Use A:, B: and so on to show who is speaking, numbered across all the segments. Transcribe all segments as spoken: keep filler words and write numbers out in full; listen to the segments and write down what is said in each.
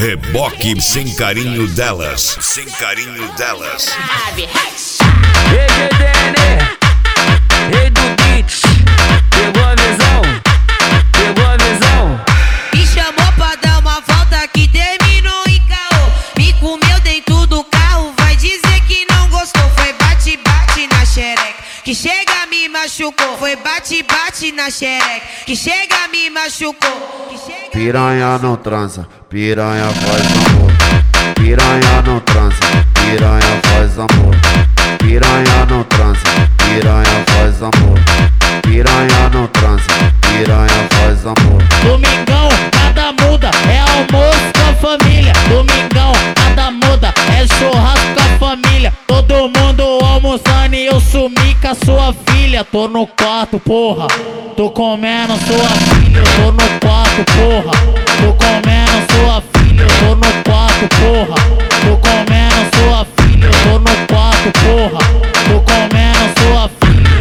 A: Reboque sem carinho delas. Sem carinho delas.
B: Rei G D N, rei do beat. Pegou a visão, pegou a visão.
C: Me chamou pra dar uma volta que terminou em caô. Me comeu dentro do carro, vai dizer que não gostou. Foi bate-bate na xereca, que chega me machucou. Foi bate-bate na xereca, que chega me machucou. Que chega...
D: Piranha não transa, piranha faz amor. Piranha não transa, piranha faz amor. Piranha não transa, piranha faz amor. Piranha não transa, piranha faz amor.
E: Domingão, nada muda, é almoço com a família. Domingão, nada muda, é churrasco com a família. Todo mundo almoçando e eu sumi com a sua filha. Tô no quarto, porra, tô comendo sua filha. Tô no quarto, porra, tô comendo sua filha. Tô no quarto, porra, tô comendo sua filha. Tô no quarto, porra, tô comendo sua filha.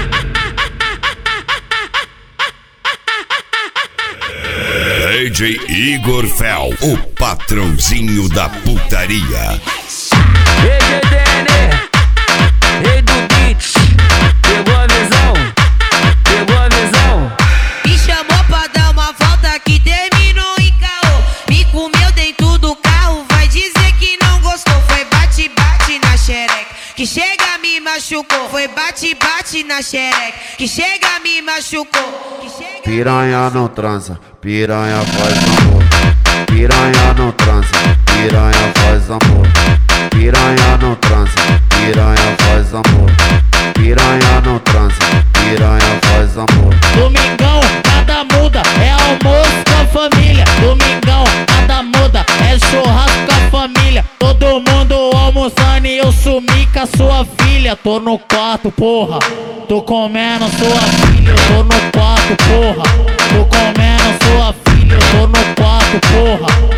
A: D J Igor Fel, o patrãozinho da putaria.
B: Rei G D N, rei do beat. Pegou a visão, pegou a visão.
C: Me chamou pra dar uma volta que terminou em caô. Me comeu dentro do carro, vai dizer que não gostou. Foi bate-bate na xereca, que chega me machucou. Foi bate-bate na xereca, que chega me machucou. Que chega...
D: Piranha não transa, piranha faz amor. Piranha não transa, piranha faz amor. Piranha não transa, piranha faz amor. Piranha não transa, piranha faz amor.
E: Domingão, nada muda, é almoço com a família. Domingão, nada muda, é churrasco com a família. Todo mundo almoçando e eu sumi com a sua filha. Tô no quarto, porra, tô comendo sua filha. Tô no quarto, porra, tô comendo sua filha. Tô no quarto, porra,